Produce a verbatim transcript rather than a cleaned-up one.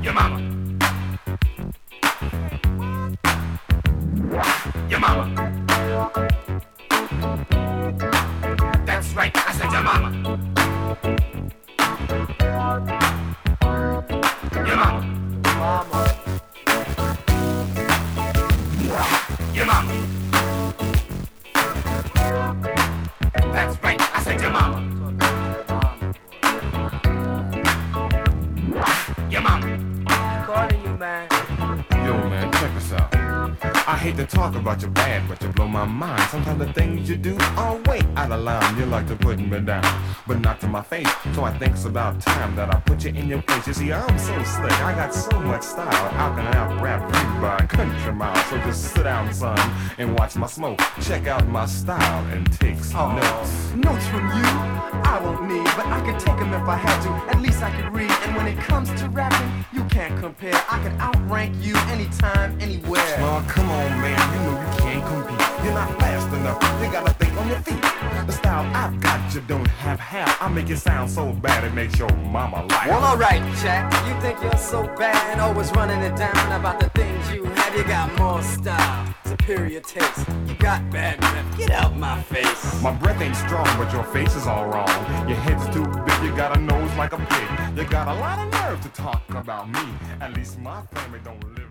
Your mama. Your mama. That's right, I said your mama. Your mama. Mama. Your mama. That's right, I said your mama. Your mama. Calling you, man. Yo, man, check this out. I hate to talk about your bad, but you blow my mind. Sometimes the things you do are way out of line. You like to put me down, but not to my face. So I think it's about time that I put you in your place. You see, I'm so slick, I got so much style. How can I out-rap you by a country mile? So just sit down, son, and watch my smoke. Check out my style and take some oh, notes. Notes from you, I won't need, but I could take them if I had to. At least I could read. And when it comes to rapping, you can't compare. I can outrank you anytime, anywhere. Oh, come on, man, you know you can't compete. You're not fast enough, you gotta think on your feet. The style I've got you don't have half. I make it sound so bad it makes your mama laugh. Well, alright, Jack, you think you're so bad, always running it down about the things you had. You got more style, superior taste, you got bad breath, get out my face. My breath ain't strong, but your face is all wrong. Your head's too big, you got a nose like a pig. You got a lot of nerve to talk about me. At least my family don't live